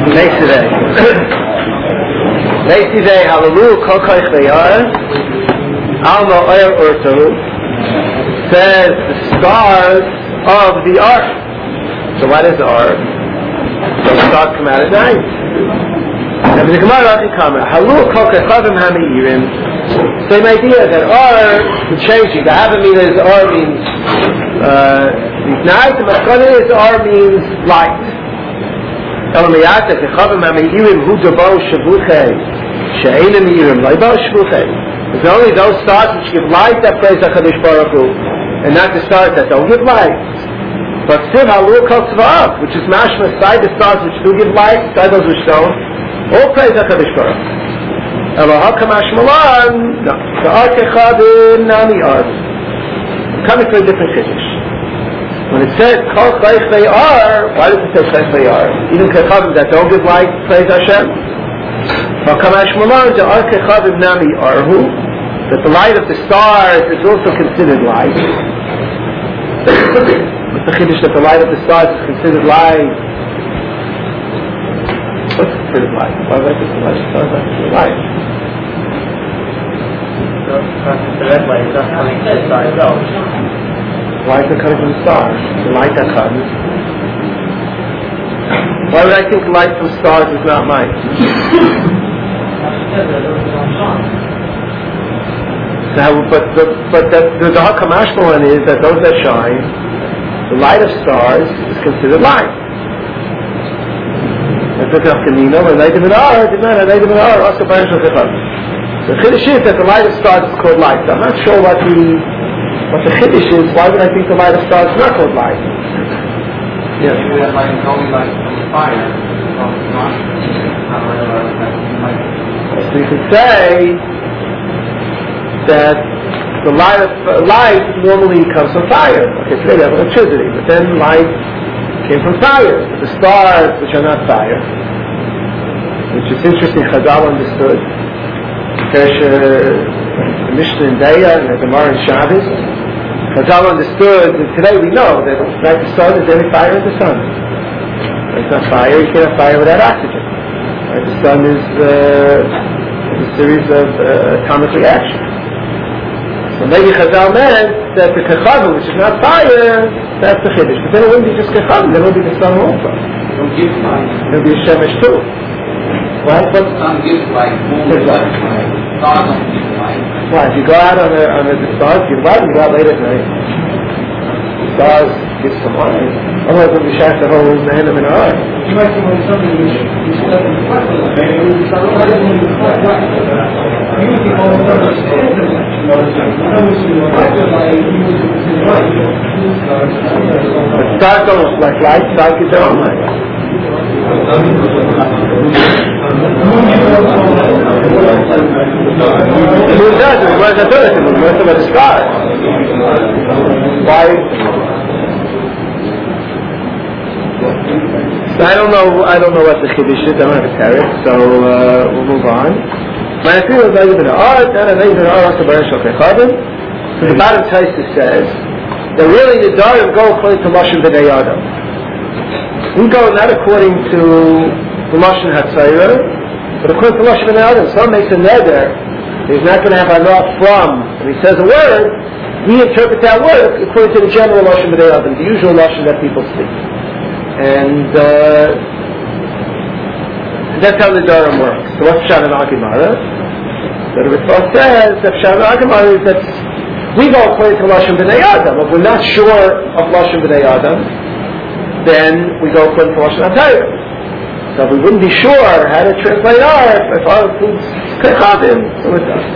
Today, hallelujah, kol koich v'yar, alma oyer urtu, says the stars of the ark. So what is the ark? So the stars come out at night. And the Gemara hallelujah, kol koichavim hami'irim. Same idea that ar is changing. The havamina is ar means night, the maskana is ar means light. It's only those stars which give light that praise HaKadosh Baruch Hu, and not the stars that don't give light. But still, Halul Kol Tzva'av, which is mashma, side the stars which do give light, side those which don't, all praise HaKadosh Baruch Hu. Eloha Kamash Malan, no. The Ark Echad Nami Ark. Coming to a different Kiddush. When it says Kol Chayich V'yar, why does it say Chayich V'yar? Even Kechavim that don't give light, praise Hashem. Well, Kamash Malan, the Ark Kechavim Nami Arhu, that the light of the stars is also considered light. What's the Chiddush that the light of the stars is considered light? What's considered light? Why is the light of the stars considered light? The red light is not coming from the stars out. Why is it coming from the stars? The light that comes. Why would I think light from stars is not light? Now, but the Hakamash one is that those that shine, the light of stars is considered light. The Chiddush is that the light of stars is called light. I'm not sure what the Chiddush is. Why would I think the light of stars is not called light? Yes. Maybe that light is only light from the fire. So you could say that the light normally comes from fire. Okay, today we have electricity, but then light came from fire. The stars, which are not fire, which is interesting, Chazal understood. The Mishnah in Deya and the Gemara in Shabbos, Chazal understood, and today we know that like the sun is any fire in the sun. It's not fire, you can't have fire without oxygen. Right? The sun is a series of atomic reactions. So maybe Chazal meant that the Kechavim, which is not fire, that's the Chiddush. But then it wouldn't be just Kechavim, then it would be the sun also. It don't give light. It would be a Shemesh too. Right? But the sun gives light, moon gives light. Stars don't give light. Why? If you go out on the stars, you go out and you go out late at night. The stars give some light. Otherwise it would be shaykh the whole Nehelim in our eye. You might think when something is stuck in the flesh, maybe it would you almost understand the stars don't reflect light, stars give their own light. The moon does, it was a third thing, it was about the stars. Why? So I don't know what the Chiddush is, I don't have a tariff, so we'll move on. My opinion is not even an art, and not even an art of Baruch Kechavim. So the bottom Taisa says that really the Darim go according to Lashon B'nai Adam. We go not according to the Lashon HaTzaira, but according to Lashon B'nai Adam. Someone makes a neder, he's not going to have enough from, and he says a word, we interpret that word according to the general Lashon B'nai Adam, the usual Lashon that people speak. And that's how the Darim works. So what's Pshat and Gemara? The Ritva says that Pshat and Gemara is that we go according to Lashon B'nai Adam. If we're not sure of Lashon B'nai Adam, then we go according to Lashon HaTorah. So if we wouldn't be sure how to translate art, if our includes Kechavim, so it does.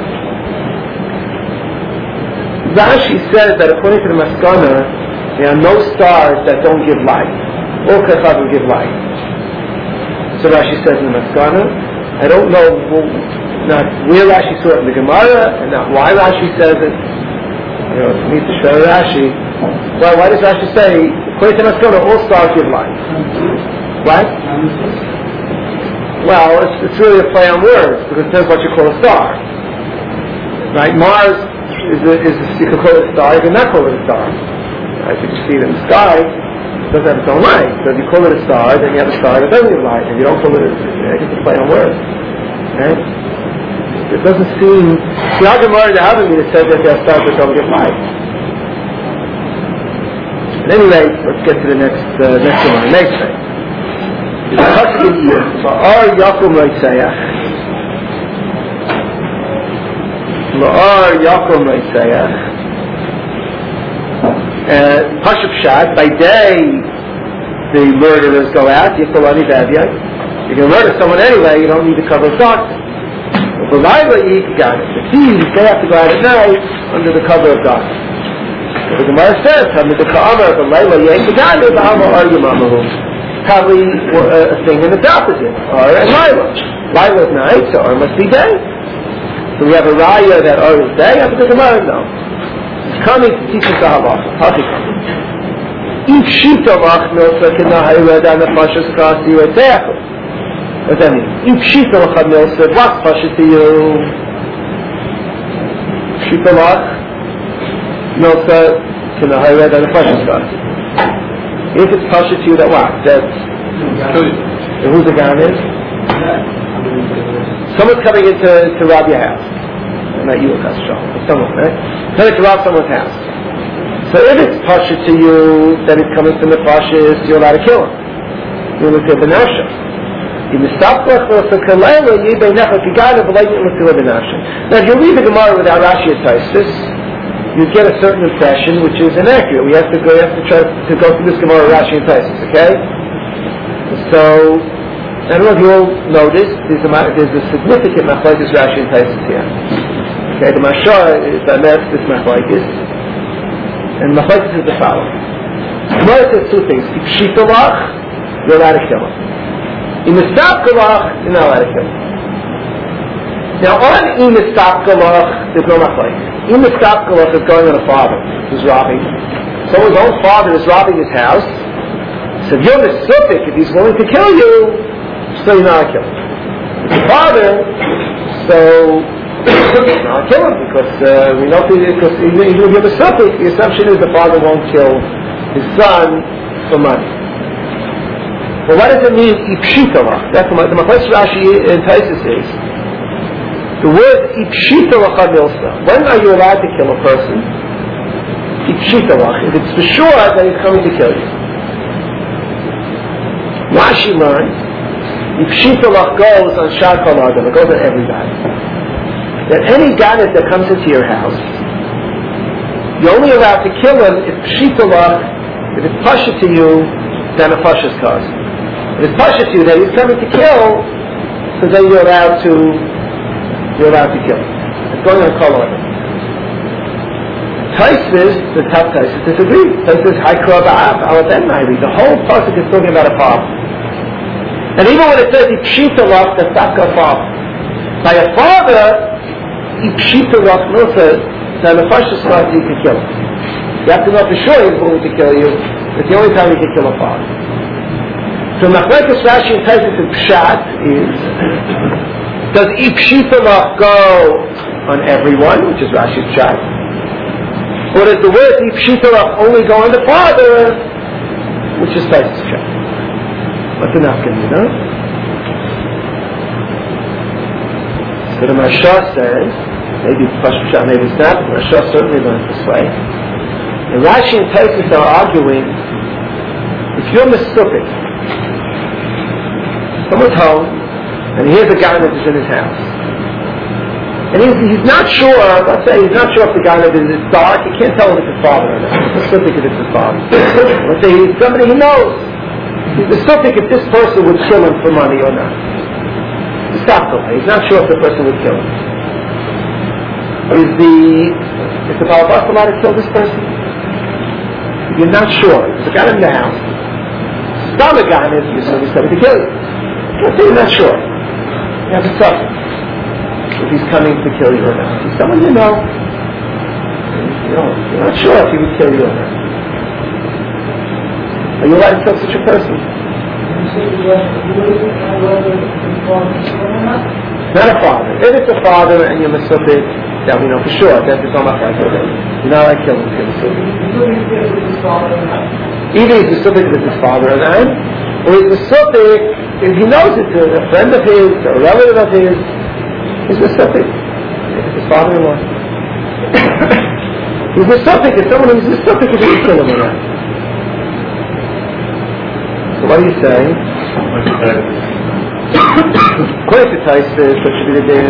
Rashi says that according to the Maskana, there are no stars that don't give light. All Kechavim give light. So Rashi says in the Maskana. I don't know not where Rashi saw it in the Gemara, and not why Rashi says it. You know, to meet the Shver Rashi. Why does Rashi say, according to Maskana, all stars give light? What? Well, it's really a play on words, because it depends what you call a star. Right? Mars you can call it a star, you can not call it a star. Right? You can see it in the sky. So doesn't have its own light. So if you call it a star, then you have a star that doesn't give light. If you don't call it, I guess it's play on words. Right? It doesn't seem... The Gemara that haven't been said that there are stars that don't give light. At any rate, let's get to the next one. Next thing. The Pasuk in here. Ma'ar Yakum Reitzayach. Ma'ar Yakum Reitzayach. Pashup Shad. By day, the murderers go out. Yikolani Vavyai. You can murder someone anyway. You don't need to cover of darkness. But Laila Yikgan. The thieves, they have to go out at night under the cover of darkness. The Gemara says, "Under the Ka'amar of Laila Yikgan, the Hama Aryamamahu." Probably a thing in its opposite, Or and Laila. Laila is night, so Or must be day. So we have a raya that Or is day. After the Gemara, no. It's coming to teach us the halacha. How's it coming? Each sheet of Achnosa can now read on the Pashas Kasi or Teachel. What does that mean? Each sheet of Achnosa, what's Pasha to you? Sheet of Achnosa can now read on the Pashas Kasi. If it's Pasha to you, that what? That's who's the guy is? Someone's coming in to rob your house. Not you, someone, right? Coming to rob someone's house. So if it's Pasha to you, then it's coming from the Pashas, you're allowed to kill him. You're allowed to kill Benasha. Now if you read the Gemara without Rashi and Taisus, you get a certain impression which is inaccurate. We have to try to go through this Gemara Rashi and Taisus, okay? So, I don't know if you'll notice, there's a significant machlokes Rashi and Taisus here. Okay, the Mashar is this machlokes, and machlokes is the following. Gemara says two things. If Shitalach, you're allowed to kill him. In the Stapkalach, you're not allowed to kill him. Now on Imistapkalach, there's no machlokes. Imistapkalach is going on a father who's robbing. Someone's own father is robbing his house. So if you're Mesupik, if he's willing to kill you, so you're not a killer. If the father, so you're not a killer because we know because even if you're Mesupik, the assumption is the father won't kill his son for money. Well, what does it mean, Ipshitalach? That's the Machlokes Rashi in Taisus is. The word Ipshitalach milsa. When are you allowed to kill a person? Ipshitalach. If it's for sure that he's coming to kill you. Rashi learns, Ipshitalach goes on Shakal Adam. It goes on everybody. That any ganit that comes into your house, you're only allowed to kill him if Pshitalach, if it's Pasha to you, then a Pasha's cause. If it's Pasha to you that he's coming to kill, so then you're allowed to kill. It's going on Kol Adam. Taisus, the top Taisus, disagrees. Taisus, Haikra Ba'af, Alaben Nairi. The whole pasuk is talking about a father. And even when it says Ipshitalach, that's not a father. By a father, Ipshitalach Milsa, then the Pasha's cause you can kill him. You have to know for sure he's willing to kill you. It's the only time you can kill a father. So Machlokes Rashi and Taisus in Pshat is, does Ipshitalach go on everyone, which is Rashi's Pshat? Or does the word Ipshitalach only go on the father, which is Taisus Pshat? What's enough, can you know? So the Marsha says, maybe it's Pshat, maybe it's not, but Marsha certainly learns this way. And Rashi and Taisus are arguing, if you're Mesupik, someone's home, and he hears a guy that is in his house. And he's not sure, let's say he's not sure if the guy that is dark, he can't tell if it's his father or not. He's Mesupik if it's his father. Let's say he's somebody he knows. He's Mesupik if this person would kill him for money or not. He's not sure if the person would kill him. Is the Balabas allowed to kill this person? You're not sure. There's a guy in the house. Stop a guy and he's coming to kill you. Let's say you're not sure. You have to suffer. If he's coming to kill you or not. He's someone you know. You're not sure if he would kill you or not. Are you allowed to kill such a person? Not a father. If it's a father and you're Mesupik, that we know for sure. That's not my father. You're not allowed to kill him if you're Mesupik. Either he's Mesupik if it's his father or not, or he's Mesupik if he knows it's a friend of his, or a relative of his. He's Mesupik if it's his father-in-law. He's Mesupik if someone who's Mesupik if he can kill him or not. So what are you saying? According to Taisus, what should be the din?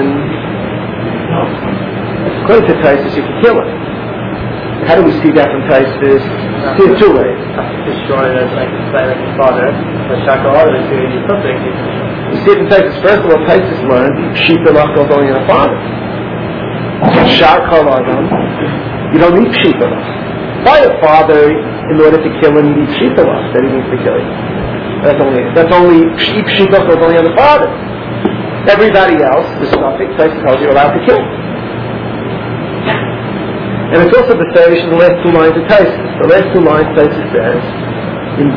According to Taisus, you can kill him. How do we see that from Taisus? See it two ways. Destroy it like his father, but Shakal is doing something. You see it from Taisus. First of all, Taisus learned sheep goes only on a father. Shakal Adam, you don't need sheep by a father in order to kill him. You need sheep that he needs to kill you. That's only sheep goes only on the father. Everybody else, the suffix, Taisus tells you, you're allowed to kill. And it's also the Sarish in the last two lines of Taisus. The last two lines Taisus says, "In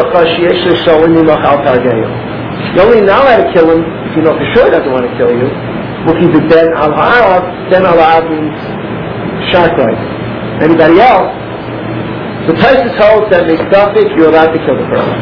you're only not allowed to kill him if you know for sure he doesn't want to kill you. The den al ha'arav means shark right. Anybody else? So Taisus holds that Mistafik, you're allowed to kill the person.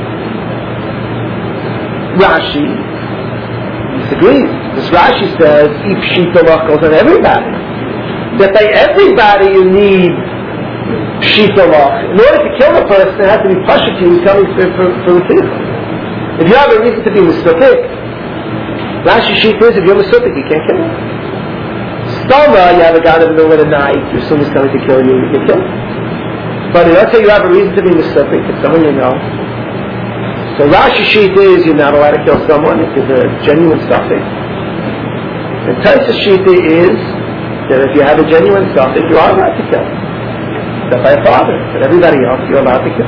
Rashi disagrees. This Rashi says, "If shitolach goes on everybody." That by everybody you need shitolach. In order to kill the person, it has to be pasha to you coming for the citizen. If you have a reason to be Mesupik, Rashi sheet is if you're Mesupik, you can't kill him. Stoma, you have a guy in the middle of the night, you assume he's coming to kill you, you can kill him. But let's say you have a reason to be Mesupik, it's someone you know. So Rashi sheet is you're not allowed to kill someone if there's a genuine suffix. And Taisus sheet is that if you have a genuine suffix, you are allowed to kill. Except by a father, but everybody else you're allowed to kill.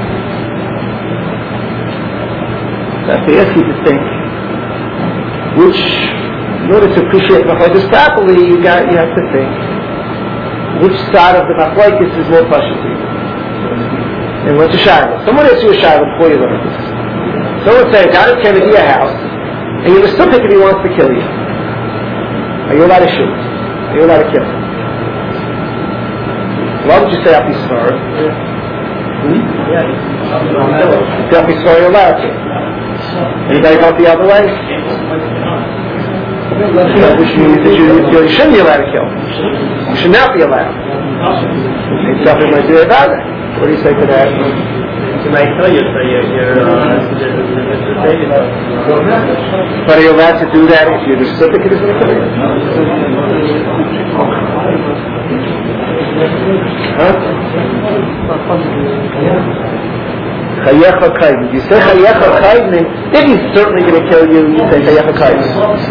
So I have to ask you to think, which, in order to appreciate Machlokes properly, you have to think, which side of the Machlokes is more precious to you? And what's a shayla? Someone asks you a shayla before you learn this. Someone says, God came into your house, and you were still thinking he wants to kill you. Are you allowed to shoot? Are you allowed to kill him? Why would you say Api Svar? Yeah. Api Svar, you're allowed to. Anybody go the other way? Which means that you shouldn't be allowed to kill. You should not be allowed. It's something like that. What do you say to that? You might kill you, so you're but are you allowed to do that if you're the certificate is going to kill you? Chayecha Kaiden. You say Chayecha Kaiden, if he's certainly going to kill you, you say Chayecha Kaiden.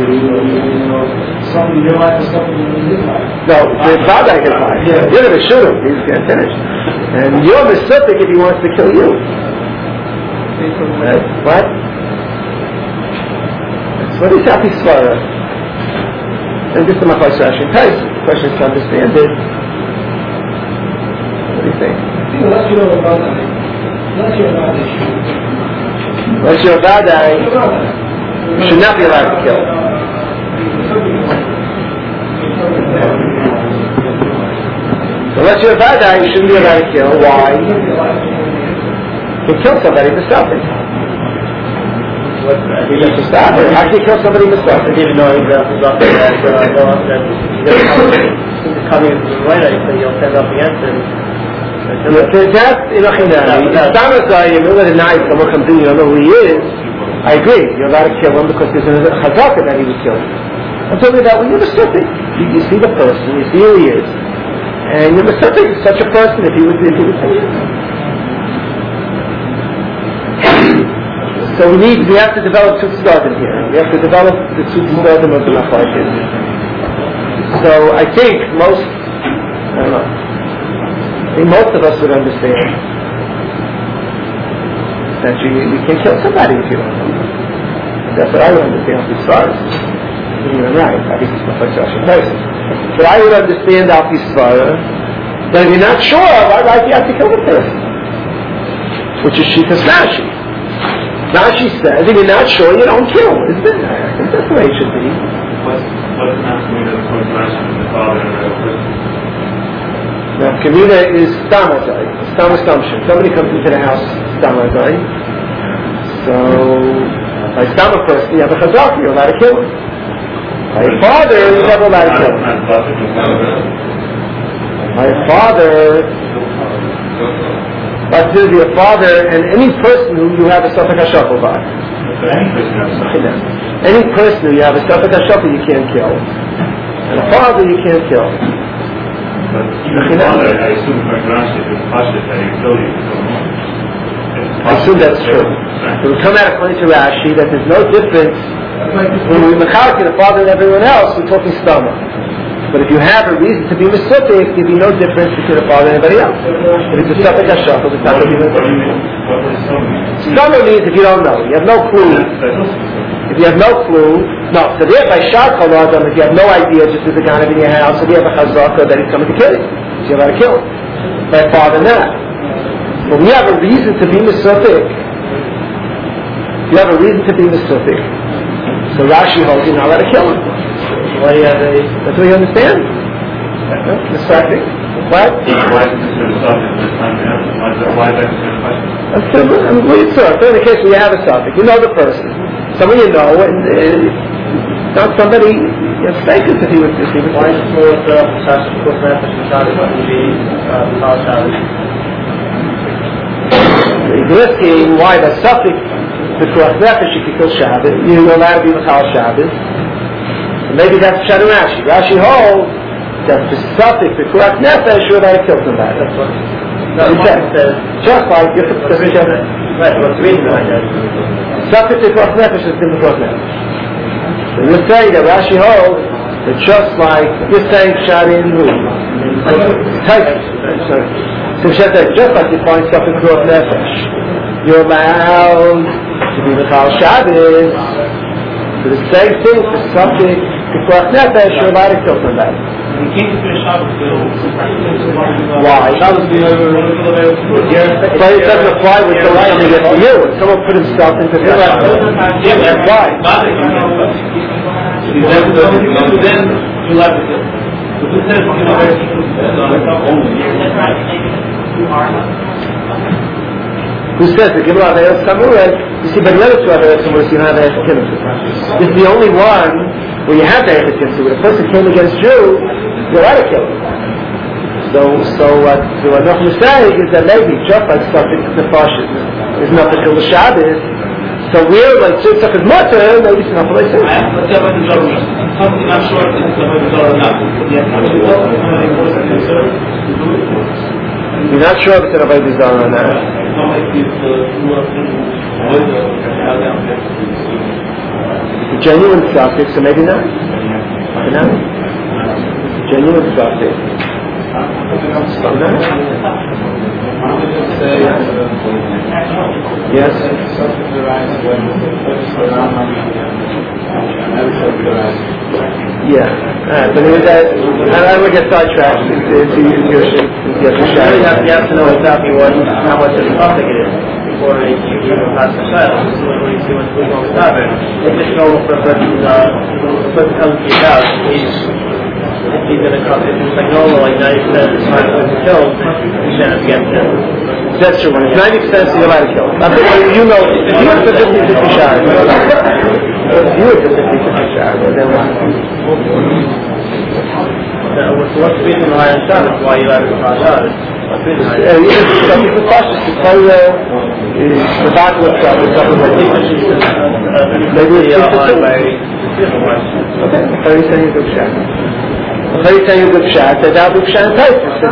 No, the father can fight. You're going to shoot him. He's going to finish. And you're the Suffolk if he wants to kill you. What? So what is Happy Svara? And this is my question. The question is to understand it. What do you think? Unless you're a bad guy, you should not be allowed to kill. Unless you're a bad guy, you shouldn't be allowed to kill. Why? You can kill somebody for stopping. You have to stop it. How can you kill somebody for stopping? Even though he's coming right at you, so you'll stand up against him. That's Inachinami. If Samasai, in the middle of the night, someone comes in, you don't know who he is, I agree. You're allowed to kill him because there's a chazaka that he was killed. I'm talking about when you're Mesupik. You see the person, you see who he is, and you're Mesupik, such a person, if he was killed. So we have to develop two tzedadim here. We have to develop the two tzedadim of the Machlokes. So I think most of us would understand that you can kill somebody if you don't know. That's what I would understand Al Pisvar. You're right. I think it's not like Joshua Tyson. But I would understand Al Pisvar that if you're not sure, why do you have to kill the person? Which is Shitas Rashi. Rashi says if you're not sure, you don't kill. Isn't it? I think that's the way it should be. What's not to me that the Rashi from the father and the person? Now, Kavina is Stamazai, Stam assumption. Somebody comes into the house, Stamazai. So, by Stama person, you have a Chazak, you're allowed to kill him. By a father, you're never allowed to kill him. By a father, but to be a father and any person who you have a Safek HaShafel by. Any person who you have a Safek HaShafel you can't kill. And a father you can't kill. But even father, I assume from Rashi, if it's Pasha, that he kill you. I assume that's true. It would come out according to Rashi that there's no difference when we mechalek the father and everyone else. We're talking stama. But if you have a reason to be mesupik, there'd be no difference between the father and anybody else. If it's a safek hashafel, it's not going to be mesupik. Stama means if you don't know, you have no clue. If you have no clue, no. So there by shad kol adam, if you have no idea, just as a ganav in your house, if you have a chazaka that he's coming to kill you, so you're allowed to kill him. By father, not. But we have a reason to be mesupik. You have a reason to be mesupik. So Rashi holds you're not allowed to kill him. Why do you have a? That's what you understand. Mesupik. What? Why is it considered subject this time? Why is that considered a question? That's simple. I mean, well, you saw. So in the case where you have a subject, you know the person. Someone you know, and not somebody you're mistaken if he was. Why is it more of the Sasha Kuf Nefesh and Shadi to be Chal Shadi? He's risking why the suffix the Kuf Nefesh you can kill Shabbos. You're allowed to be Chal Shabbos. Maybe that's Shadu Rashi. Rashi holds that the suffix the Kuf Nefesh you're allowed to kill somebody. That's what it says. Just like if it's right, what's the reason behind that? Suffix the Kuf Nefesh is in the Kuf Nefesh. So you're saying that Rashi holds that just like you're saying Shadin who? So just like you find stuff in Kuf Nefesh, you're allowed to be Michal Shabbos. So the same thing for suffix the Kuf Nefesh, you're allowed to kill somebody. You can't do Shabbos. Why? But it doesn't apply with the right to you. Someone put himself into the right. Why? Then you have to. Who says the Gimel Avayos Samurai? You see, but the other two Avayos Samurai, you don't have Eichet Kinsu. This is the only one where you have the Eichet Kinsu. When a person came against you, you're allowed to kill him. So what Nochum is saying is that maybe just like subject to the fashion is not to kill the Shabbos. So we're like Tzitzik is mutter, maybe it's not what I say. I'm not sure if it's or not. You're not sure if it's an Abay Bizar or not. It's a genuine suffix, so maybe not. Maybe not. Genuine suffix. Yes. Yeah. But anyway, I would get sidetracked. You have to know exactly how much of the topic it is before you pass the child. When you see what's going on with that. If it's normal for a person comes to your house, if he's going to come, if it's like normal, like 90% of the time when he's killed, you shouldn't have against him. That's true. When it's 90%, you're allowed to kill. You know, if you have the 50-50 shot, you have the 50-50 shot. What's the reason why on Shabbos? Why you have to pass Shabbos? What's the reason why? It's the cautious to tell you the battle of Shabbos. Maybe it's outlined by different ones. Okay, I thought you were saying a good shot. I thought you were saying a good shot. That now good shot type.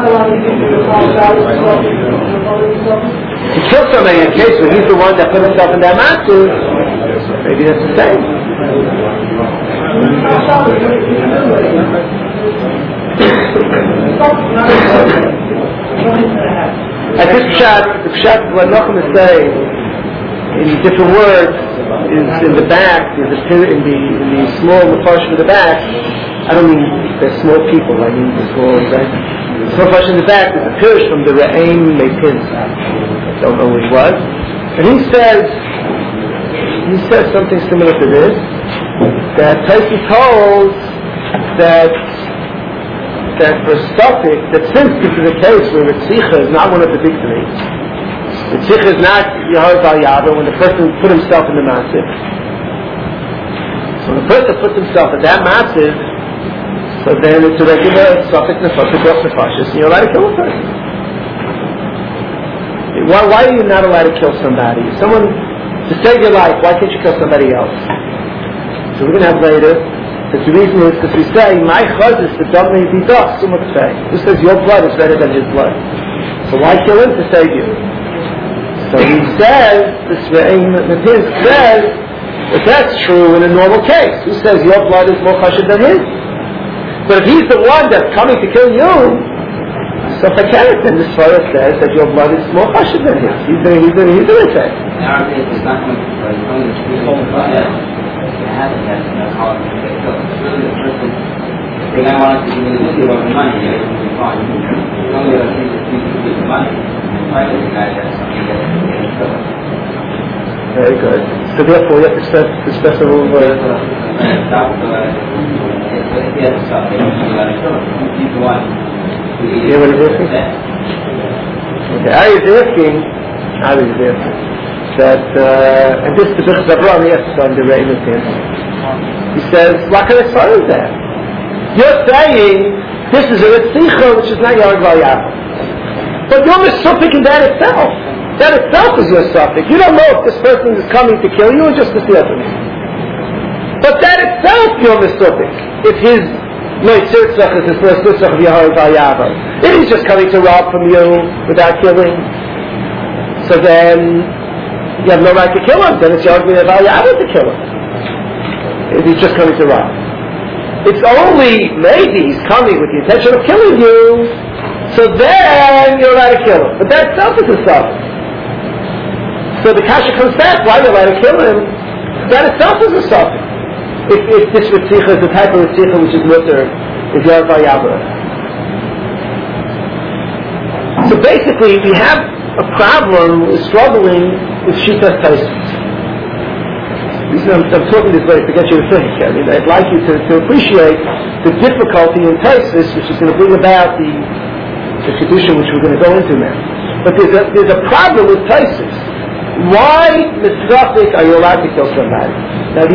To kill somebody in a case where he's the one that put himself in that matzah, maybe that's the same. At this pshat, the pshat what Nochum is saying in different words is in the back, in the small portion of the back. I don't mean the small people. I mean the small portion in the back is a pirush from the Re'aim Mepin. I don't know which was, and he says something similar to this. That Taisi holds that that for a suffix, that since this is a case where Ritzicha is not one of the big three, Ritzicha is not Yehovah Bal Yava when the person put himself in the Masif. So when the person puts himself in that Masif, so then it's a regular suffix nefashis, and you're allowed to kill a person. Why are you not allowed to kill somebody? Someone, to save your life, why can't you kill somebody else? So we're going to have later. The reason is because we say, my chazis, the dog may be dog, so much say. Who says your blood is better than his blood? So why kill him? To save you. So he says, this Matin says, that that's true in a normal case. Who says your blood is more chashiv than his? But if he's the one that's coming to kill you, so if I can't, then the Torah says that your blood is more chashiv than his. He's going to say. It's not going to have it as how it can get killed. Really the person, if they want us to give about the money, it's going to be fine. It's only the thing that people give the money. And try to guys that something that can get killed. Very good. So therefore you have to discuss the rule where if he has to stop, they don't let it kill him. People want to eat what is asking? Okay, I was asking that, and this is the Birchas Avraham, yes, on the Re'im of him. He says, what kind of Torah is that? You're saying, this is a Ritzicha, which is not Yehovah Bal Yava. But you're misupik in that itself. That itself is your suffix. You don't know if this person is coming to kill you or just to steal from you. But that itself, you're misupik. If his Loitzirtzach is his Loitzirtzach of Yehovah Bal Yava. If he's just coming to rob from you without killing, so then you have no right to kill him. Then it's your argument about Yava to kill him. If he's just coming to rob. It's only maybe he's coming with the intention of killing you, so then you're allowed to kill him. But that itself is a suffix. So the kasha comes back, why you're allowed to kill him? That itself is a suffix. If this Ritzicha is the type of Ritzicha which is mutter, is Yehovah Bal Yava. So basically we have a problem with struggling with Shitas Taisus. I'm talking this way to get you to think. I mean, I'd like you to appreciate the difficulty in Taisus, which is going to bring about the Kedusha, which we're going to go into now. But there's a problem with Taisus. Why, mitzvahik, are you allowed to kill somebody? Now,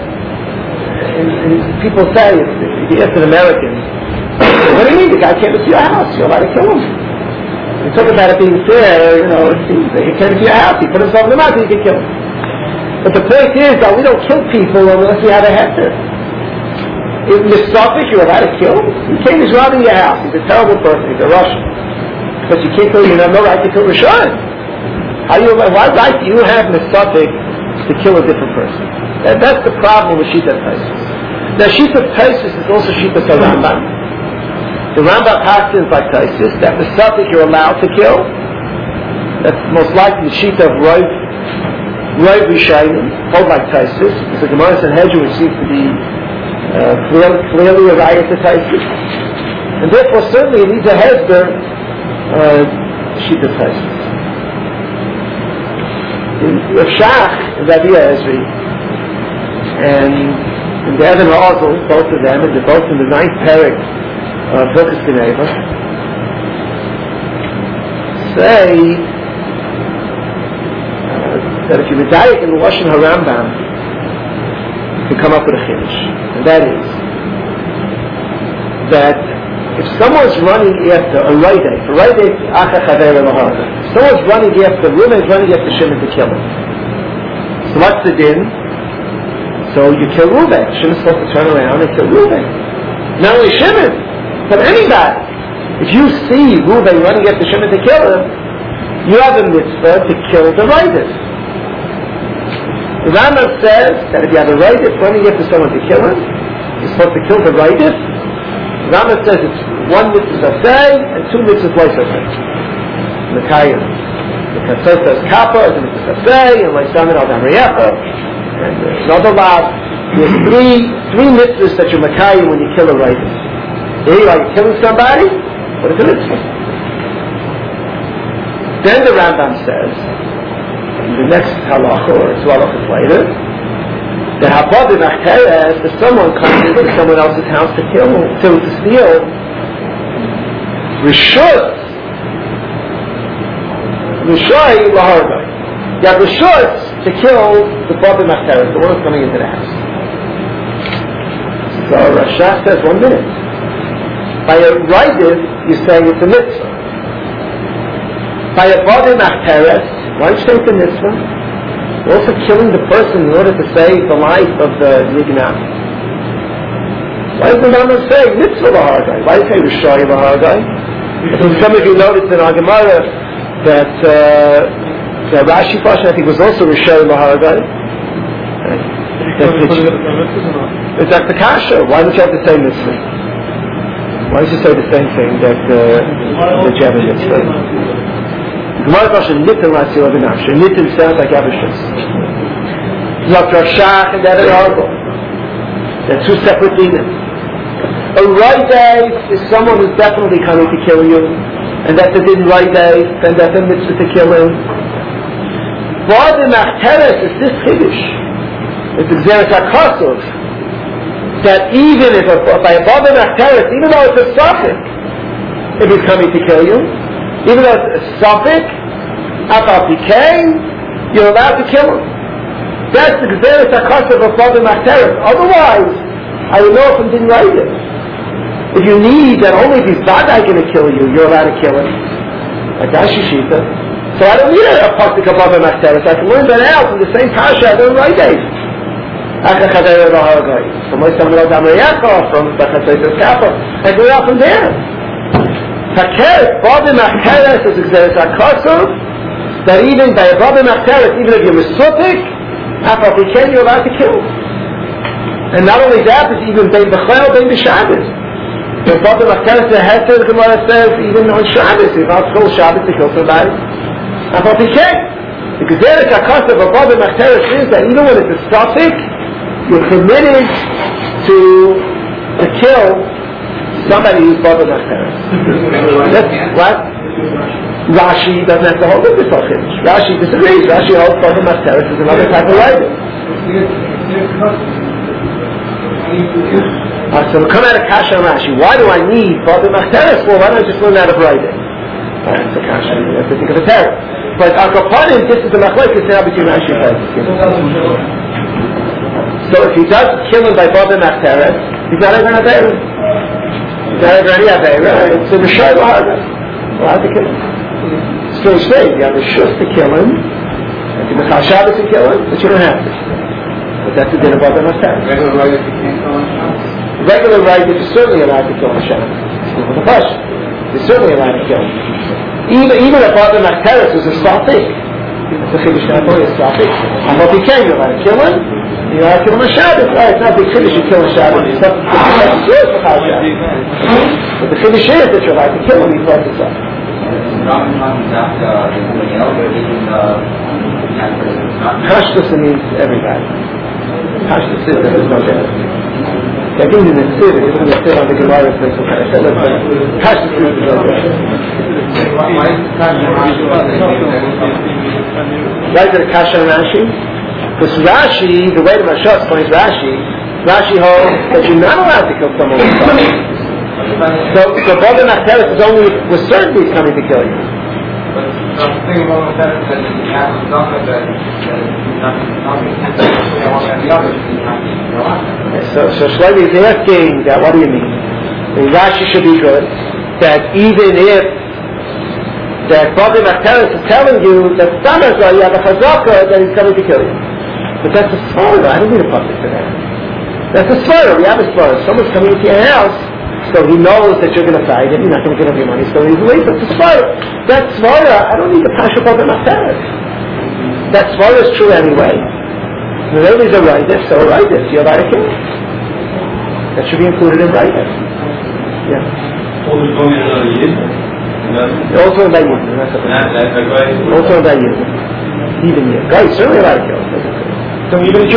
and people say, if you ask an American, what do you mean? The guy came to your house. You're allowed to kill him. You talk about it being fair, it seems that he came to your house, he put himself in the mouth, you can kill him. But the point is that we don't kill people unless we have a hefter. If Mistafik, you're allowed to kill him. He came, he's robbing your house, he's a terrible person, he's a Russian. But you can't kill him, you have no right to kill Rishon. Why right do you have Mistafik to kill a different person? That's the problem with Shita Taisus. Now Shita Taisus is also Shita Rambam. The Rambam passes like Taisus, that the suffix you're allowed to kill. That's most likely the sheet of Rav Rishayim, hold like Taisus. It's a Gemara Sanhedrin which seems to be clearly a riot to Taisus. And therefore certainly it needs a hesber sheet of Taisus. Rav Shach and Rabbi Ezri and the Evan Ozel, both of them, and they're both in the 9th parak Birchas Geneva, say that if you medayek in the Lashon HaRambam, you can come up with a chiddush, and that is that if someone's running after a Raidei, if someone's running after Reuven is running after Shimon to kill him, so what's the din? So you kill Reuven. Shimon's supposed to turn around and kill Reuven. Not only Shimon, but anybody. If you see Reuven running after Shimon to kill him, you have a mitzvah to kill the Raidei. The Rambam says that if you have a Raidei running after someone to kill him, you're supposed to kill the Raidei. The Rambam says it's one mitzvah say and two mitzvahs loisasei. Mekayim. The Katzos Kappa is a mitzvah say, and Loisamin al Damriyacha, and another lot. There's three mitzvahs that you're Mekayim when you kill a Raidei. Here, are you killing somebody? What is a mitzvah? Then the Rambam says, in the next halacha, or 2 halachas later, the Habad in Achteres, if someone comes into someone else's house to kill, to steal, Rishus. Rishai lahargai. You have Rishus to kill the Baba Machteres, the one who's coming into the house. So Rasha says 1 minute. By a Raidiv, you say it's a mitzvah. By a Baba Machteres, why don't you say it's a mitzvah? You're also killing the person in order to save the life of the Yignam. Why does the Rambam say mitzvah lahargai? Why do you say Rishai lahargai? Some of you noticed in our Gemara that Rashi Pasha, I think, was also Rishai lahargai. Is that the kasha? Why don't you have to say mitzvah? Why don't you say the same thing that you have in mitzvah? Gemara Pasha nitin l'asila b'nafshe. Nitin sounds like avishus. Dr. Shach and David Argo. They're two separate dinim. A Raidev is someone who's definitely coming to kill you, and that's a din Raidev, and that's a mitzvah to kill him. Ba'ad Machteres is this chiddush. It's the Gzeres HaKosov, that even if by a Ba'ad Machteres, even though it's a suffix, if he's coming to kill you, even though it's a suffix, Afal Pikei, you're allowed to kill him. That's the Gzeres HaKosov of Ba'ad Machteres. Otherwise, I would know if I'm didn't write it. If you need that only if he's Vadai going to kill you, you're allowed to kill him. Like Rashi Shita. So I don't need a pasuk above a Machteres. I can learn that out from the same pasha I don't write it. From my son from Bachasaytas Kappa. I go out from there. Takeret, Baba Machteres is Gzeres HaKosov, that even by a Baba Machteres, even if you're Mesupik, Afal Pikei, you're allowed to kill. And not only that, it's even Bein B'chayel, Bein B'Shabbos. The Baba Machteres, the Hester, the Gemara says, even on Shabbos, if not full Shabbos to kill somebody. Afal Pikei. The Gzeres HaKosov of Baba Machteres is that even when it's a suffix, you're permitted to kill somebody who's Baba Machteres. What? Rashi doesn't have to hold it this whole chiddush. Rashi disagrees. Rashi holds Baba Machteres is another type of writing. So we come out of Kasha and Rashi. Why do I need Baba Machteres? Well, why don't I just learn out of writing? That's the Kasha. You have to think of a terror. But Akapanim, this is the machlokes now between Rashi and Rashi. So if he does kill him by Baba Machteres, he's not even Aveira. He's not even any Aveira. It's a Rishai lahargai. We'll have to kill him. Still straight. You have a shus to kill him, and to Mechal Shabbos to kill him, but you don't have to. But that's the din of Baba Machteres. Regular right if you can't kill on Shabbos? Regular right, you're certainly allowed to kill on Shabbos. With the Pasha. You're certainly allowed to kill him. Even if Baba Machteres is a suffix, it's a chiddush that boy is suffix. And what he can, you're allowed to kill him. You have to kill him on Shabbos. Right, it's not a big chiddush you kill on Shabbos. It's not but the chiddush is that you're allowed to kill him. He's brought this up. Kashdus means everybody. Kashdus is there is no doubt. I think in the Siddur, it's going to sit on the Gemara place. Kashdus is no doubt. Why is it a Kasha and Rashi? Because Rashi, the way the Mashal explains Rashi holds that you're not allowed to kill someone with fire. So Baba Machteres is only with certainty he's coming to kill you. But the thing about that is that you have to stop it that So Shlomo is asking that, what do you mean? Rashi should be good, that even if that Baba Machteres is telling you that Samazah, you have a chazaka that he's coming to kill you. But that's a svara. I don't need a pasuk for that. That's a svara. We have a svara. Someone's coming into your house, so he knows that you're going to fight him. You're not going to give him your money so easily. But it's a svara. That svara, I don't need the pasuk Baba Machteres. That svara is true anyway. The ladies are right this, so right this. You're allowed to kill. That should be included in right this. Yeah. Also in that Yidin. Also in that Yidin. Even here. Guys, certainly allowed to kill. So even a Jew.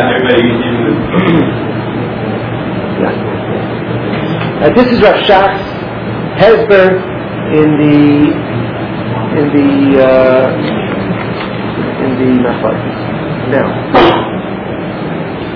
Yeah. This is Rav Shach's hesber in the Nafar. Now,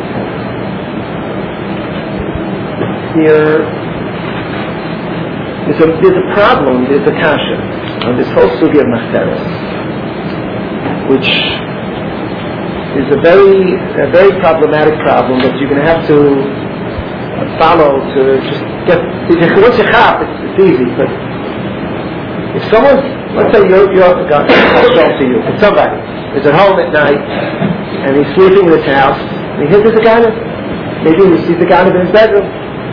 here, the there's a problem, there's a kasha on this whole sugya of machteres, which is a very problematic problem that you're going to have to follow to just get. Once you have, it's easy. But if someone, let's say you're God calls to you, and somebody is at home at night and he's sleeping in his house, and he hears there's a guy. Maybe he sees the guy in his bedroom.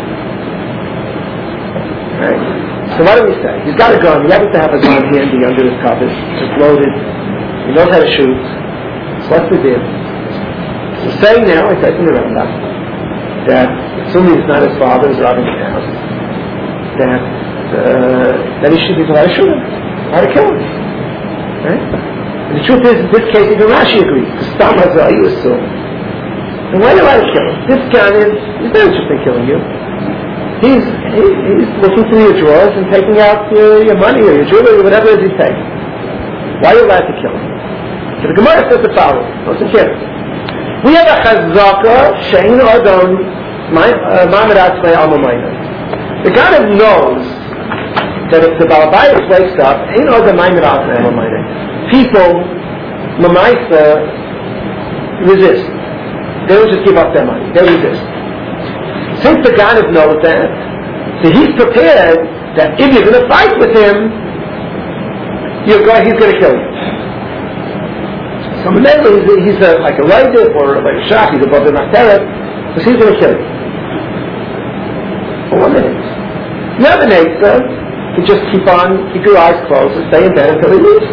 Right? So what do we say? He's got a gun. He happens to have a gun handy under his covers. It's loaded. He knows how to shoot. So what's the deal? So saying now, I said in the Rambam, that assuming it's not his father who's robbing the house, that then he should be allowed to shoot him, allowed to kill him. Right? And the truth is, in this case, even Rashi agrees. Because Stam Hazah, you assume. And why do I kill him? This guy he's not interested in killing you. He's looking through your drawers and taking out your money or your jewelry or whatever it is he's taking. Why are you allowed to kill him? So the Gemara says the following. Listen carefully. We have a chazaka, shein adam, ma'amad atzmei alma mayna. The guy that knows that if the Balabayas wakes up, ain't adam ma'amad atzmei alma mayna. People, mamaisa, resist. They don't just give up their money. They resist. Since the Ganav knows that, so he's prepared that if you're going to fight with him, he's going to kill you. So maybe he's like a Raidif or like a Shach, he's above the Machteret, because he's going to kill you. For 1 minute. The other Neitzah, you just keep your eyes closed and stay in bed until he leaves.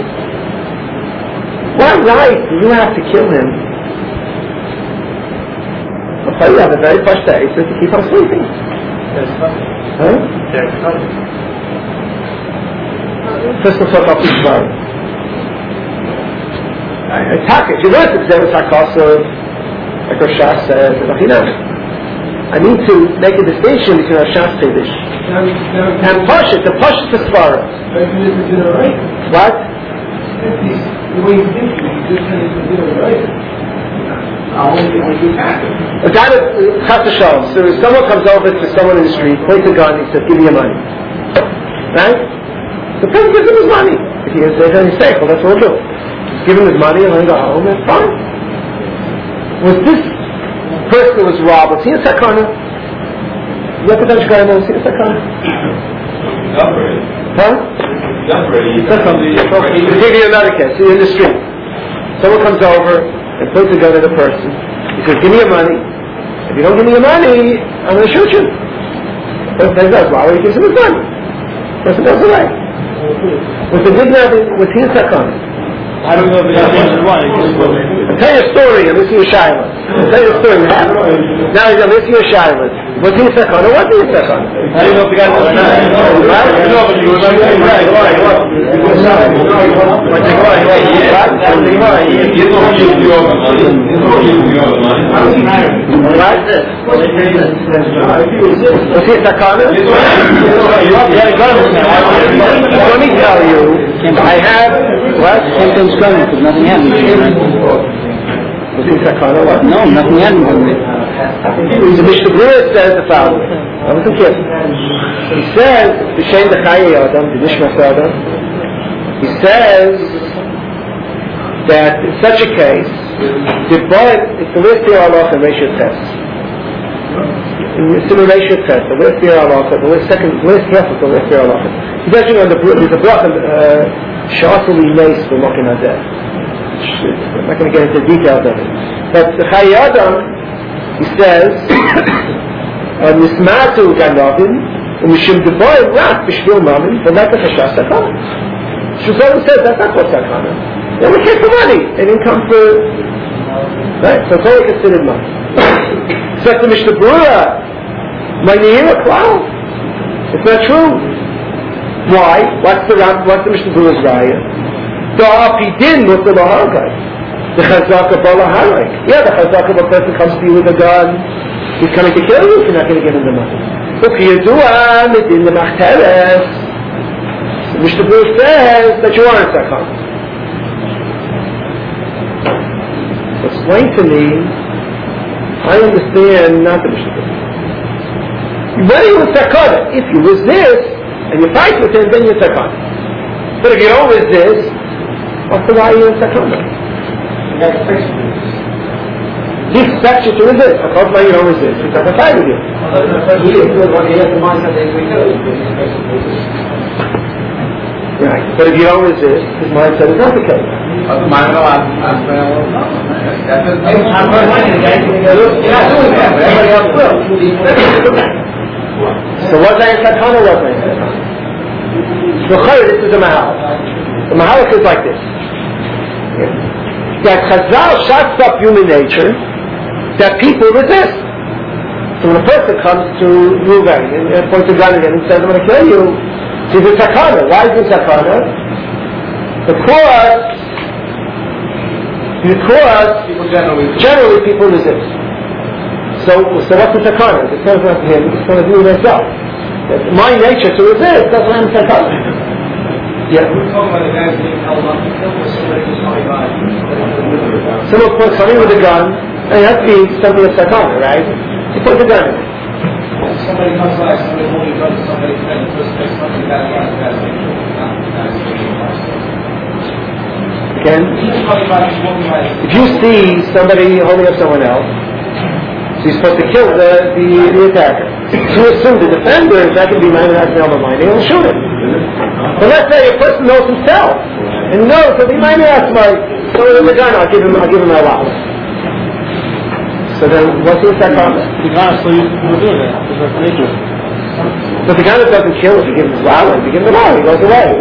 What right do you have to kill him? I'll tell you, I have a very first day to keep on sleeping. Huh? First we'll talk about this bar. I talk it. You learn to Gzeres HaKosov, like Roshas says, I need to make a distinction between Roshas Tedish and Pashit. The Pashit is Svara. What? The way you think, you just said it's a right. A guy that Chas V'Shalom, so if someone comes over to someone in the street, points a gun, he says, give me your money. Right? The person gives him his money. If he has any sake, well, that's what we'll do. Just give him his money and let him go home, that's fine. Was this person who was robbed, was he a sakana? Was he a sakana? Not really. Huh? Not really. I'll give you another case. You're in the street. Someone comes over and points a gun at a person. He says, give me your money. If you don't give me your money, I'm going to shoot you. The person says, why? He gives him his money. The person goes away. Was the dignity, was he a sakana? I don't know if it's I'll tell you a story, I'm listening to Shiloh. I'll tell you a story. Now he's listening to Shiloh. Was he a sakana? Was he a sakana? I don't know if the guy was not. No, but he was Was he a sakana? Let me tell you, I have what? Something's coming, but nothing happened. Was he a sakana? What? No, nothing happened. The Mishnah Berurah says the following. Listen carefully. He says, "B'shem dechaye adam, b'nishmas adam." He says that in such a case, the boy, it's the list here halacha and ratio test. It's in the ratio test. The list here halacha, the list half of the list here halacha. He's actually on there's a bracha shasuli meis b'mokin hazeh. I'm not going to get into details of it, but the chaye adam. He says, "Nismatu ganavin, u'mishim devoy rak b'shvil mamin, but that's a chashash sakana." Shuzon says that's not called sakana. They only came for money. They didn't come for right. So it's only considered money. Says the Mishnah Berurah, "My nihira klal." It's not true. Why? What's the Mishnah Berurah's raya? The apidin was the lahargai. The chazaka balaharik. Yeah, the chazaka of a person comes to you with a gun. He's coming to kill you if you're not going to give him the money. Look, Yedua in the Machteres. Mishnah Berurah says that you aren't sakana. Explain to me. I understand not the Mishnah Berurah. When you were sakana, if you resist, and you fight with him, then you're sakana. But if you don't resist, what's the why you're in sakana? He expects you to resist. Of course, why you don't resist? He's not going to fight with you. Right. But if you don't resist, his mindset is not the case. So what's that sakana? What's that? This is a mahal. The mahal is like this. That Chazal shuts up human nature, that people resist. So when a person comes to Reuven and points a gun at him and says, I'm going to kill you, he's a sakana. Why is he a sakana? Because generally people resist. So what's the sakana? It's not about him, it's going to do it himself. My nature to resist, that's why I'm a sakana. Yeah. We're talking about the guy being held up to kill somebody who's coming by. Someone puts somebody with a gun, and it has to be something that's sakana, right? He puts a gun in it. Somebody comes by, somebody holding a gun to somebody, and just takes something back out of that. Again, if you see somebody holding up someone else, so you're supposed to kill the attacker. To assume the defender is not going to be minded out of mind, he'll shoot him. But let's say a person knows himself and knows he'll be minded out of mind. So with the gun, I'll give him my wallet. So then, what's the effect on that? But the guy that doesn't kill, if you give him his wallet, if you give him the wallet, he goes away.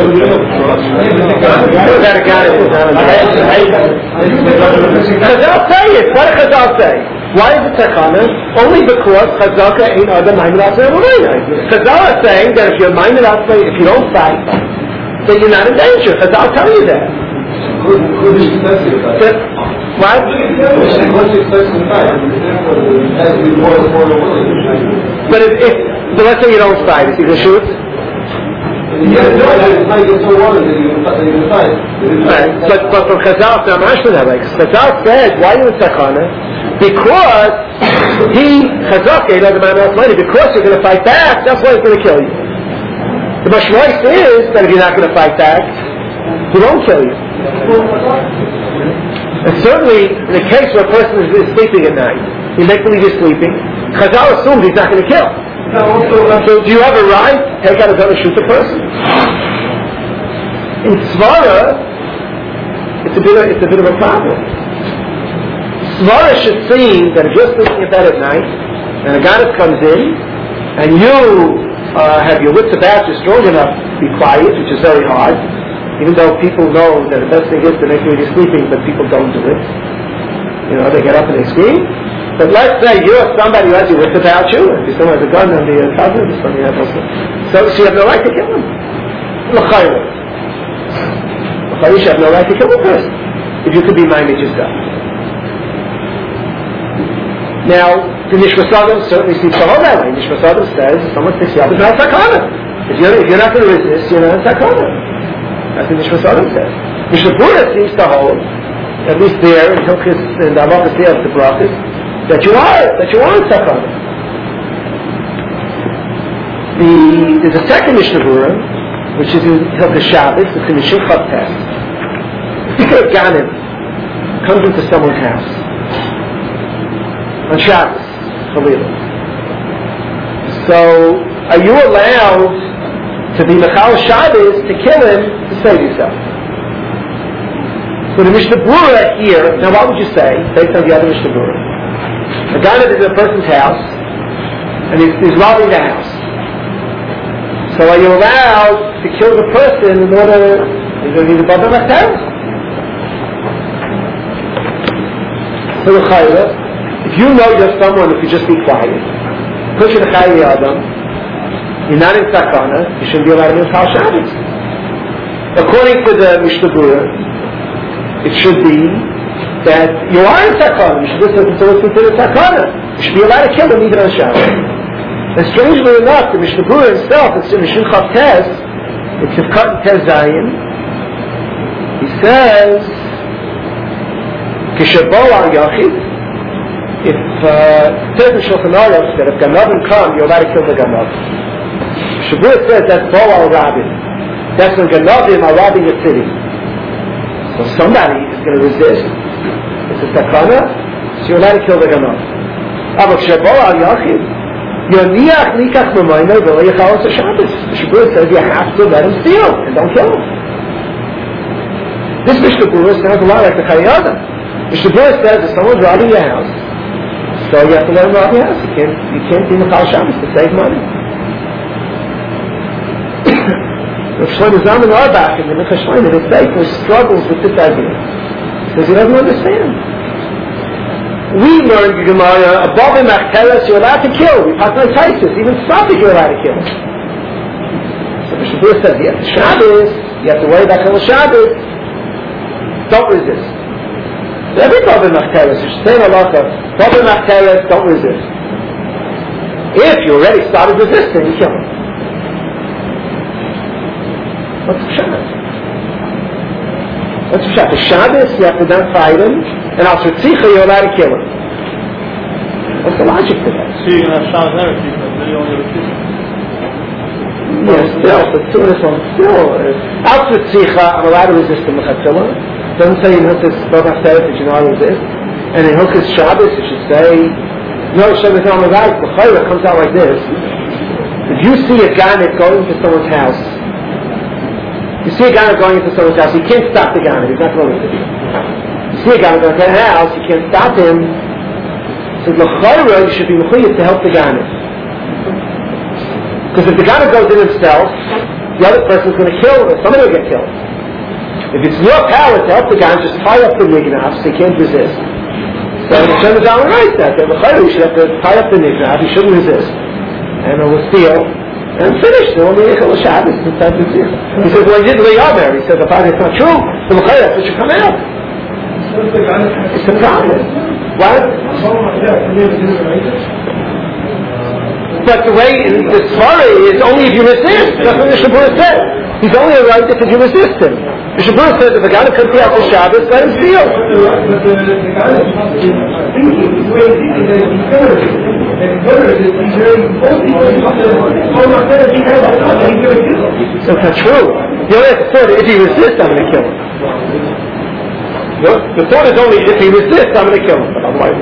Chazal say it. What did Chazal say? Why is it sakana? Only because Chazaka ain't other minded outside of Chazal is saying that if you're minded outside, if you don't fight, then you're not in danger. Chazal tell you that. What? But if let's say you don't fight, is he going to shoot? Right. But from Chazal, it's not much for that way. Chazal said, why are you in sakana? Because Chazal doesn't matter enough money. Because you're going to fight back, that's why he's going to kill you. The mashmois is that if you're not going to fight back, he won't kill you. And certainly, in the case where a person is sleeping at night, he makes believe he's sleeping, Chazal assumes he's not going to kill. So do you have a right to take out a gun and shoot the person? In Svara, it's a bit of a problem. Svara should see that if you're sleeping in bed at night, and a goddess comes in, and you have your wits about you strong enough to be quiet, which is very hard, even though people know that the best thing is to make sure you're sleeping, but people don't do it. You know, they get up and they scream. But let's say you're somebody who has your wits about you, if someone has a gun on the cover, somebody has also. So you have no right to kill him. L'chayra. You have no right to kill a person, if you could be minded yourself. Now, the Nishmas Adam certainly seems to hold that way. Nishmas Adam says, if someone picks you up, it's not sakana. If you're not going to resist, you're not sakana. That's what Nishmas Adam says. Mishnah Berurah seems to hold, at least there, in Hilchis and Amachas De'el to Brachas, that you are in sakana. There's a second Mishnah Berurah, which is in Hilchis Shabbos, it's in the Shulchan Test. Think of Ganim comes into someone's house on Shabbos, Chalila. So, are you allowed to be Mechal Shabbos to kill him to save yourself? So the Mishnah Berurah here, now what would you say, based on the other Mishnah Berurah? A guy that is in a person's house, and he's robbing the house. So are you allowed to kill the person in order, he's going to need a bundle of house? So the Chayla, if you know you're someone who could just be quiet, push the Chayla Adam, you're not in sakana, you shouldn't be allowed to be Mechal Shabbos. According to the Mishnah Berurah, it should be that you are in sakana. You should listen to what's considered sakana. You should be allowed to kill him even on Shabbos. And strangely enough, the Mishnah Berurah himself, it's in the Shulchan Test, it's Yivkat Tez Zayin, he says, Kishabol al Yachid, if it says in Shulchan Aruch that if Ganavim come, you're allowed to kill the Ganav. Shavuot says that's Boal robbing. That's when Ganavim are robbing a city. So somebody is going to resist. It's a sakana, so you're allowed to kill the Ganav. But Shavuot Yachid, Yoniach Nikach Mamayna V'lo Yechalos HaShabbos. Shavuot says you have to let him steal and don't kill him. This Mishnah Berurah sounds a lot like the Chayyadah. Mishnah Berurah says if someone's robbing your house, so you have to let him rob your house. You can't be Mechal Shabbos to save money. Rav Shlomo Zalman Auerbach in the Minchas Shlomo, the Sefer struggles with this idea because he doesn't understand. We learned the Gemara above him Machteres you're allowed to kill. We pass on Taisus, even Sophic you're allowed to kill. So Mishnah Berurah says you have to Shabbos, you have to worry about Kol Shabbos. Don't resist. So every Bava Machteres, you should say in halacha, Bava Machteres, don't resist. If you already started resisting, you kill him. What's the Pshat? What's the Pshat? The Shabbos, you have to then fight him, and after Tzitcha, you're allowed to kill him. What's the logic to that? So you're going to have Shabbos never keep him, then you only resist. Yes, still, but still, after Tzitcha, I'm allowed to resist him with Chatzilah. It doesn't say in Hilchos Bava Machteres that you're not allowed to resist. And in Hilchos Shabbos, it should say, no, Shabbos on the right, the Chayra comes out like this. If you see a Ganit going to someone's house, you see a Ganit going into someone's house, you can't stop the Ganit, he's not going to do. You see a Ganit going to a house, you can't stop him. So the Chayra, you should be mechuyev to help the Ganit. Because if the Ganit goes in himself, the other person's going to kill him, somebody will get killed. If it's your power to help the Ganit, just tie up the Nignav so he can't resist. So the Shem is down right that the Chayra, you should have to tie up the Nignav, he shouldn't resist. And it will steal. And finished. The only Echel Shabbos inside the Tzich. He says, well, he didn't lay Yomer. He says, the fact it's not true. The L'chayr, that's what should come out. It's a problem. What? But the way the Svara is only if you resist. That's what the Shabbat said. He's only a right if you resist him. The Shabbat says if a guy comes here after Shabbos, let him steal. That's not true. You only have to thought if he resists, I'm going to kill him. The thought is only if he resists, I'm going to kill him. But otherwise,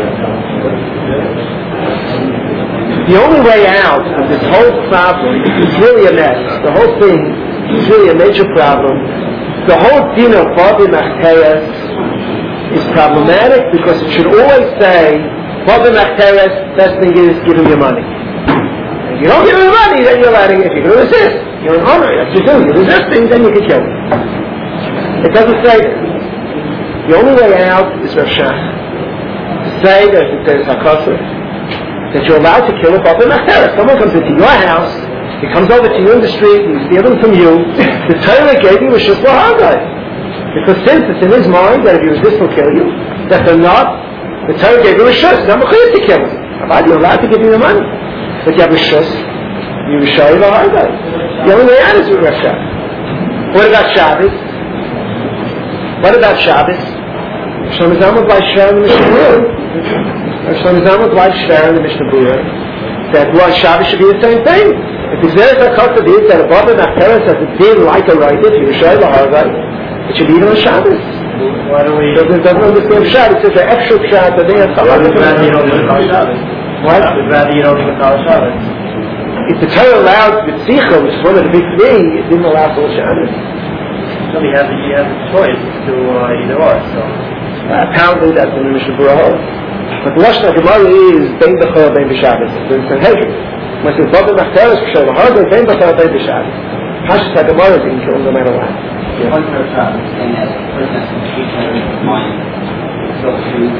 the only way out of this whole problem is really a mess. The whole thing is really a major problem. The whole din of Bava Machteres is problematic because it should always say, Bava Machteres, best thing is give him your money. If you don't give him your money, then you're letting it. If you're going to resist, you're in honor. If you do, you're resisting, then you can kill him. It doesn't say that. The only way out is Rav Shach. To say that there's Hakasa, that you're allowed to kill a Bava Machteres. Someone comes into your house, he comes over to you in the street, he's stealing from you. The Torah gave you a Rishus L'Hagai. Because since it's in his mind that if you resist he'll kill you, that they're not, the Torah gave you a Rishus, not Mechuyev to kill him. You're allowed to give you the money. But you have a Rishus, you Rishus L'Hagai. The only way out is with Rav Shach. What about Shabbos? What about Shabbos? Shlomo Zalman by Shver in the Mishnah Berurah. Shlomo Zalman by Shver in the Mishnah Berurah. That one Shabbos should be the same thing. If the Xeris HaKotav is that a Bava Machteres has a din like a right, if you Rishai L'Hagai, it should be even on Shabbos. Why do we... Doesn't understand Shabbos. It's an extra Shabbos that they have some other thing. What? I'd rather you don't even call Shabbos. If the Torah allowed the Tzitcha, which is one of the big things, it didn't allow for Shabbos. So you have a choice to either or, so... Apparently that's in the Mishnah Berurah. But the Lashon HaGemara is Bein B'chol Bein B'Shabbos. It's in Sanhedrin. When it says Bava Machteres Rishai L'Hagai, Bein B'chol Bein B'Shabbos. Pashas HaGemara is being killed no matter what. One for Shabbos, and that person has to keep their mind so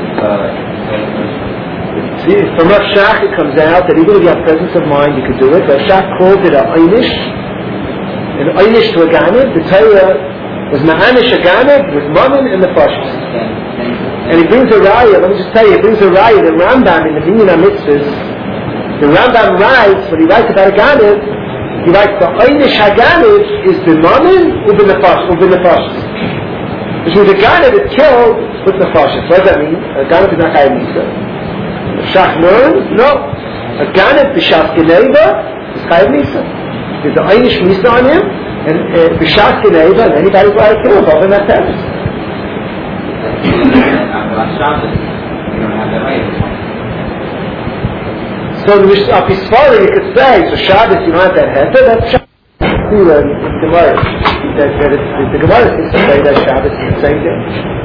See, from Rav Shach it comes out that even if you have presence of mind, you could do it. Rav Shach called it an Einish to a Ganid. The Torah was Ma'anish a Ganid with Mammon and the Pashas. And he brings a raya, let me just tell you, he brings a raya, the Rambam in the Binyan HaMitzvahs, the Rambam writes, when he writes about a Ganid, he writes, the Einish HaGanid is the Mammon or the Nefashis. Which means a Ganid is killed with Nefashis. What does that mean? A Ganid is not Chayav Misa. Shach learns, no. A Ganid b'Shas Geneva is Chayav Misa. there's an Einish Misa on him, and B'Shas Geneva, and anybody's allowed to kill him, Bava Nachteres. So the Apisfara, you could say, so Shabbos, you don't have that heter, that's Shabbos. The Gemara. The Gemara seems to say that Shabbos is the same day.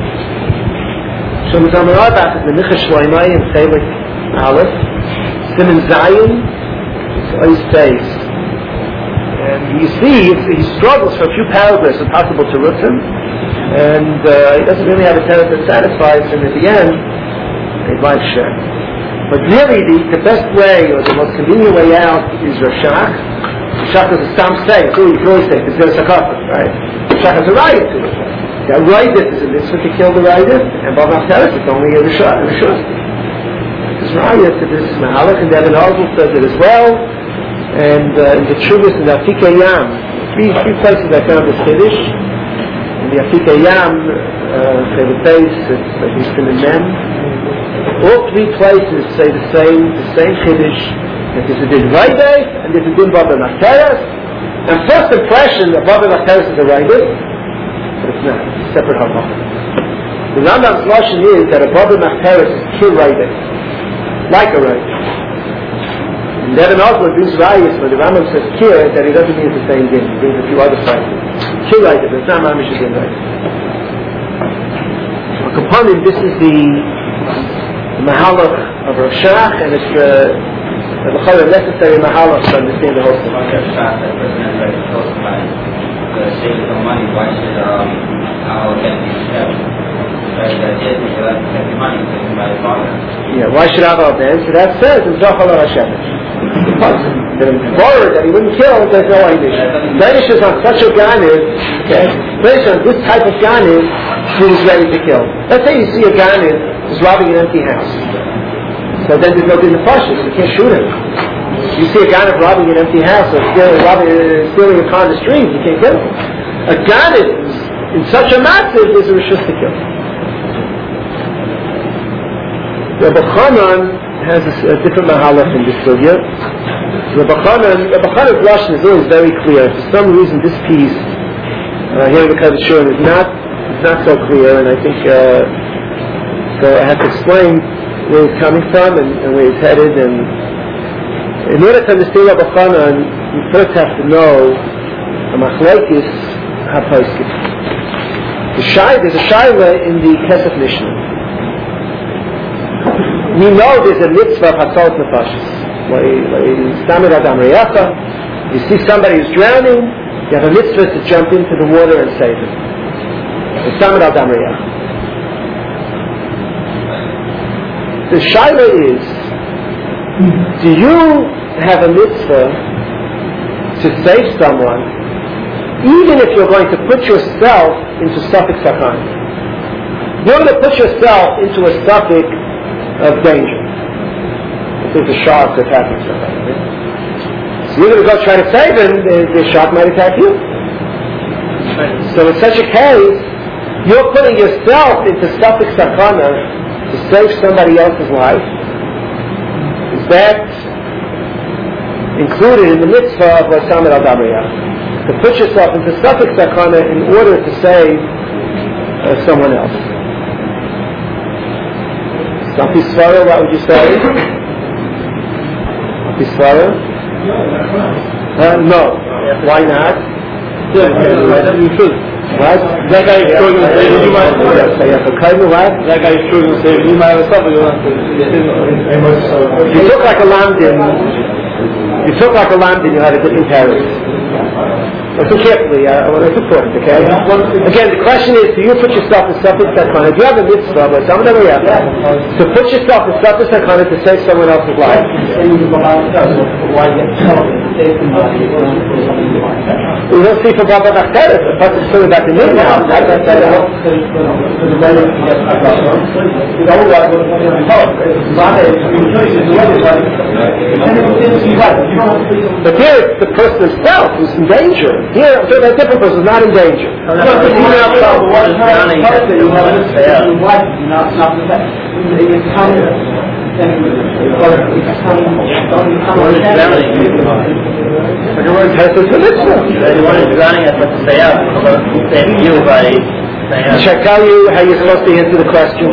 So the Zamara about the Menicha Shloimai and Chelik Aleph, Siman Zayin, Ois Beis. And you see, he struggles for a few paragraphs, it's impossible to root him, and he doesn't really have a tenet that satisfies him. At the end, he'd like share. But really, the best way, or the most convenient way out, is Rashach. Rashach is a stam say, it's always say, it's going to sakafas, right? Rashach has a riot to it. The riot is a mitzvah to kill the riot, and Baal Nachteres it's only a Rashach. There's riot to this Mahalach, and Evan Oswald says it as well. And in the Chuvas and the Afika Yam, three places I found this Kiddush. In the Afika Yam, the base, it's Houston and Mem. All three places say the same Kiddush. That there's a din Raideh, and there's a din Bava Nachteres. And first impression that Bava Nachteres is a Raideh, but it's not. It's a separate halacha. The Rambam's lashon is that a Bava Nachteres is pure Raideh, like a Raideh. And Evan Oswald brings rayas, but the Rambam says kir, that he doesn't mean the same thing. He brings a few other places. Kir Raideh, but it's not Mamish din Raideh. Kapanim, this is the Mahalach of Rashach, and it's the necessary Mahalach to understand the whole thing. The savings of money, why should our get these steps? Yeah, why should Aval dance? So that says in Zohar HaShemesh. The Borer that he wouldn't kill, there's no Einish. The Einish is on such a Ganiv, okay? Based on this type of Ganiv, he was ready to kill. Let's say you see a Ganiv who's robbing an empty house. So then there's no din of Pashas, you can't shoot him. You see a Ganiv robbing an empty house or stealing a car in the street, you can't kill him. A Ganiv in such a massive is a Rishus to kill. Rabbi Chanan has a different mahalach in this sugya. Rabbi Chanan's lashon is always very clear. For some reason, this piece here in the Kaddish is not so clear, and I think so. I have to explain where he's coming from and where he's headed. And in order to understand Rabbi Chanan, you first have to know a machlekes haposkim. There's a shayla in the Kesef Mishnah. We know there's a mitzvah of Hatzalat Nefashis. You see somebody who's drowning, you have a mitzvah to jump into the water and save him. The shayla is, do you have a mitzvah to save someone even if you're going to put yourself into suffix sakhan? You're going to put yourself into a suffix of danger. If there's a shark attacking somebody. So you're going to go try to save him, the shark might attack you. So in such a case, you're putting yourself into suffix sakana to save somebody else's life. Is that included in the mitzvah of Lasamid al-Dabriyah? To put yourself into suffix sakana in order to save someone else. Apisvara, what would you say? Apisvara? No. Why not? What? That guy is struggling to save you might what? That guy is struggling to save you might have suffered. You took like a lamdin. You had a different parent. Listen carefully, I want to support it, okay? Again, the question is, do you put yourself in suffix sakana? Do you have a mitzvah, but some of them are to put yourself in suffix sakana to save someone else's life? We don't see from Bava Nachteres, the person talking about the mitzvah. But here it's the person himself who's in danger. Here, I'm talking about a different person who's not in danger. Shall I tell you how you're supposed to answer the question?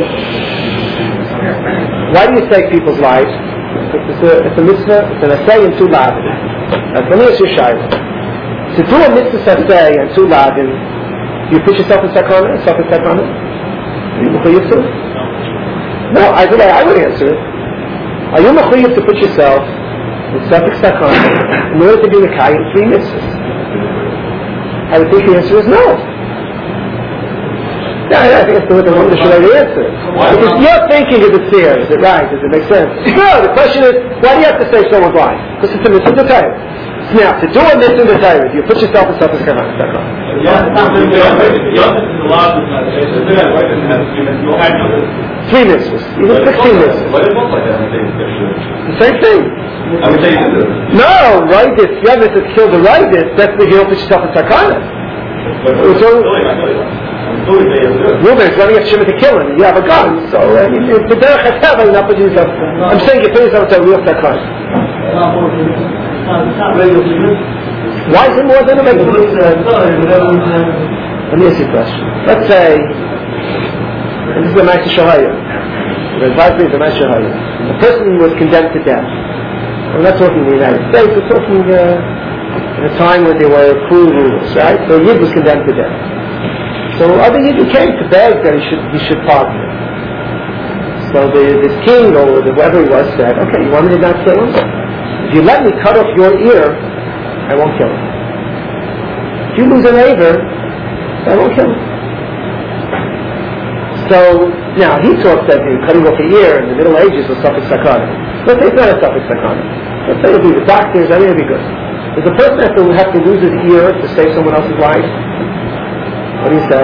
Why do you save people's lives? It's a mitzvah, it's an assay and 2 lavin. Let me ask you a shayla. To do a mitzvah assay and 2 lavin, you put yourself in sakana? Are you mechuyev to? No, I would answer it. Are you mechuyev to put yourself in sakana in order to be mekayim 3 mitzvahs? I would think the answer is no. Yeah, I think that's the one that should have the answer. Because you're thinking, is it fair? Is it right? Does it make sense? No, the question is, why do you have to save someone's life? Because it's a mitzvah to tell. Now, to do a mitzvah to tell, you put yourself in sakana. Three mitzvahs, even 16 mitzvahs. The same thing. No, right this. You have to kill the right this. That's the you don't put yourself in sakana. Reuben is running after Shimon to kill him. You have a gun, so the derech hatev you're not putting yourself. I'm saying you put yourself into a real sakana. Why is it more than a regular? Let me ask you a question. Let's say, and this is a nice shahaya. The advice is a nice shahaya. A person was condemned to death. I'm not talking in the United States. We're talking in a time when there were cruel rulers, right? So a Yid was condemned to death. So other Yid came to beg that he should pardon him. So this king or whoever he was said, okay, you want me to not kill him? If you let me cut off your ear, I won't kill him. If you lose a neighbor, I won't kill him. So now he talks that cutting off the ear in the Middle Ages was suffix sakana. Let's say it's not a suffix sakana. Let's say it'll be the doctors, everything will be good. Does the person have to lose his ear to save someone else's life? What do you say?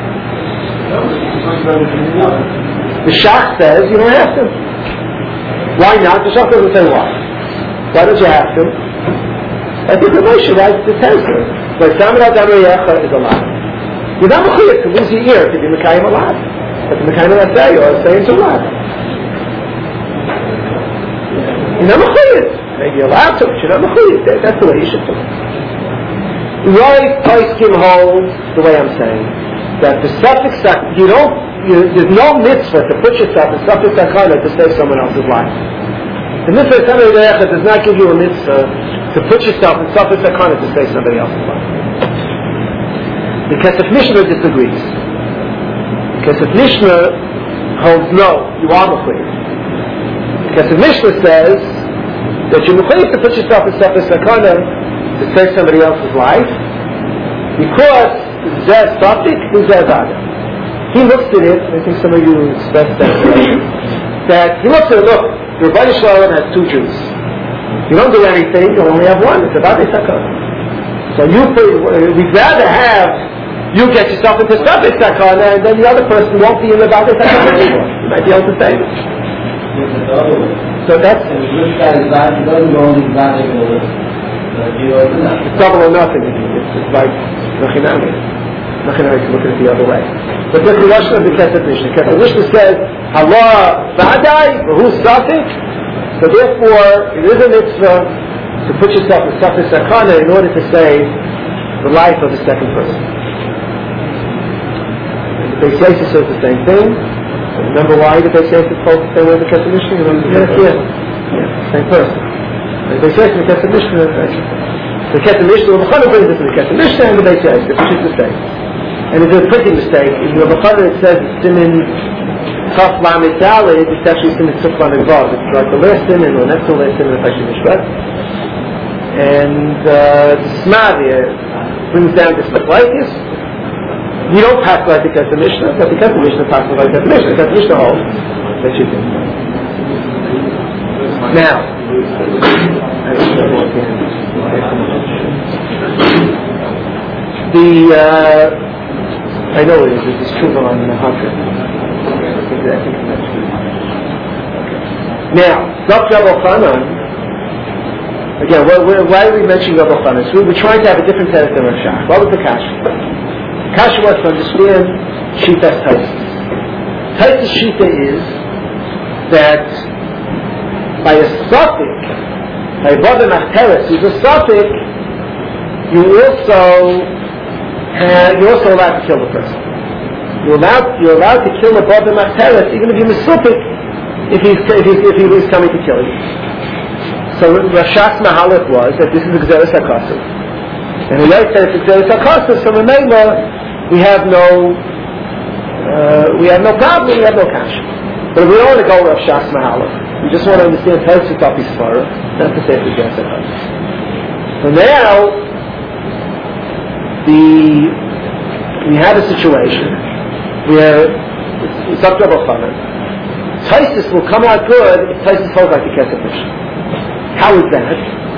The Shach says you don't have to. Why not? The Shach doesn't say why. Why don't you have to? I think the Moshe writes the Tezra. Like Samuel Damayecha is alive. You're not mechuyev to lose your ear to be mekayim alive. But the mekayim say or say it's alive. You're not mechuyev. Maybe you're allowed to, but you're not mechuyev. That's the way you should do it. Right, Paiskim holds the way I'm saying that the suffix there's no mitzvah to put yourself in suffix sakana to save someone else's life. The mitzvah does not give you a mitzvah to put yourself in suffix sakana to save somebody else's life. The Kesef Mishnah disagrees. The Kesef Mishnah holds no, you are mechuyev. The Kesef Mishnah says that you're mechuyev to put yourself in suffix sakana to save somebody else's life, because Zeh Safik is Zeh Vada. He looks at it, and I think some of you expressed that he looks at it, look, your Rebbeinu Shalom has 2 Jews. You don't do anything, you only have one. It's a Vada Sakana. So we'd rather have you get yourself into Safik Sakana, and then the other person won't be in the Vada Sakana anymore. You might be able to save it. So that's it's double or nothing. It's like Nachinami. Nachinami is looking at it the other way. But that's the Lashon of the Kesef Mishnah. Kesef Mishnah says, Allah Vadai, who's Safik? So therefore, it is a mitzvah to put yourself in Safik Sakana in order to save the life of the second person. And the Beis Yosef says the same thing. Remember why the Beis Yosef told the same way the Kesef Mishnah? Yeah, same person. The Beis Yosef and the Kesef Mishnah, the Kesef Mishnah, the Bechana brings this to the Kesef Mishnah and the Beis Yosef, which is the same. And it's a printing mistake. In the Bechana it says Simin Chaf Lamed Daled, it's actually Simin Tzuf Lamed Vav. It's like the last Simin, or next to the last Simin of Hashem Mishpat. And Smadia brings down this like this. We don't pass like the Kesef Mishnah, but the Kesef Mishnah passes like the Kesef Mishnah. The Kesef Mishnah holds that you do. Now, I know it is. It's true on the 100. Now, Dr. Rabbi Chanan. Again, why are we mentioning Rabbi Chanan? So we're trying to have a different tenet than Rav Shach. What was the kasha? The kasha was to understand Shitas Taisus. Taisus Shita is that by a suffix, by Bada Machteres, who's a suffix, you're also allowed to kill the person. You're allowed to kill a Bada Machteres, even if you're Mesupik, if he was coming to kill you. So Rashas Mahalat was that this is Gzeres HaKosov. And the Yosef says it's Gzeres HaKosov, so remember, we have no problem, we have no cash. But we don't want to go with Rashas Mahalat. We just want to understand Tosfos Api Svara, not to say it's Gzeres HaKosov. So now, we have a situation where it's up to Rabbi Chanan. Tosfos will come out good if Tosfos holds like the Kesef Mishnah. How is that?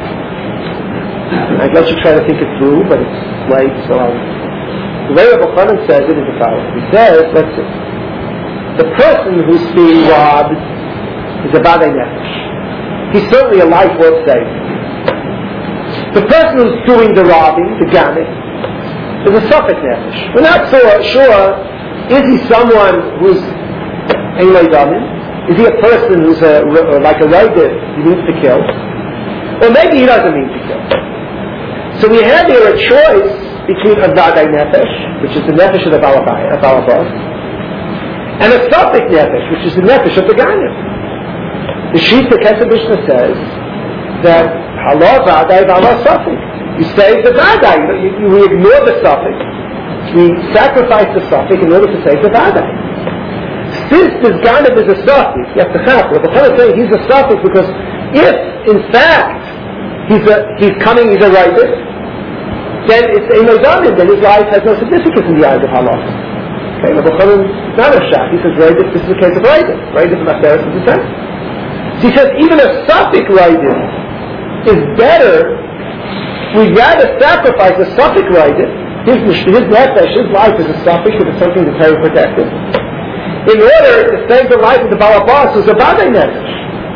I'd let you try to think it through, but it's late, so the way Rabbi Chanan says it is the following. He says, let's see, the person who's being robbed is a Badei Nefesh. He's certainly a life worth saving. The person who's doing the robbing, the Ganik, is a Suffolk Nefesh. We're not so sure, is he someone who's Eloi Damin? Is he a person who's like a Raidif, he needs to kill? Or maybe he doesn't need to kill. So we had here a choice between a Vadai Nefesh, which is the Nefesh of the Balabas, and a Suffolk Nefesh, which is the Nefesh of the Ganim. The Shita Kesef Mishnah says that Halah Vadai, Valah Suffolk. You save the Vadai, we ignore the Suffolk. We sacrifice the Suffolk in order to save the Vadai. Since this Ganim is a Suffolk, you have to have, but the Chanan saying he's a Suffolk because if, in fact, he's a Raidif, then it's a Nodamin, then his life has no significance in the eyes of Allah. Okay, but the Chanan is not a Shach. He says Raidif, this is the case of Raidif. Raidif and Machteres is the same. So he says even a Suffolk Raidif is better. We'd rather sacrifice a Suffolk Raidif. His Nefesh, his life is a Suffolk if it's something that's very protected, in order to save the life of the Balabas who's a Badei Nefesh.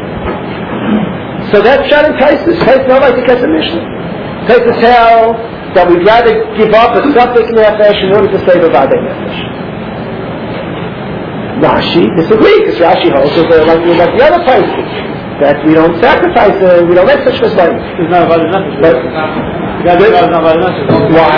So that's Shan and Tosfos. Tosfos not like the Kesef Mishnah. Tosfos tell that we'd rather give up a Suffolk Nefesh in order to save a Badei Nefesh. Rashi disagrees, because Rashi holds that like the other places, that we don't sacrifice, we don't make such mistakes. It's not about the Nefesh. Why?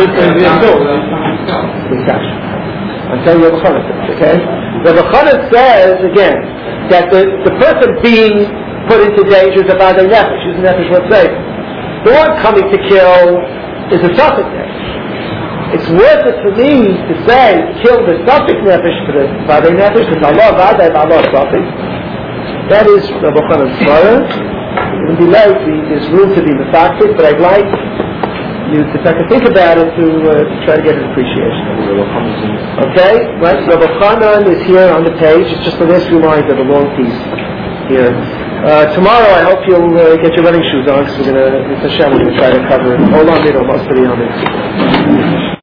I'm telling you what Rabbi Chanan says, okay? Rabbi Chanan says, again, that the person being put into danger is a Badei Nefesh. He's a Nefesh worth saving. The one coming to kill is a Suffolk Nefesh. It's worth it for me to say, kill the Suffolk Nefesh for the Badei Nefesh, because Allah Badei, Allah Suffolk. That is Rabbi Chanan's Svara. It would be late, there's room to be methodic, but I'd like you to think about it to try to get an appreciation. Okay? Right? Rabbi Chanan is here on the page. It's just the last few lines of a long piece here. Tomorrow I hope you'll get your running shoes on, because we're going to try to cover Olam Middle, most of the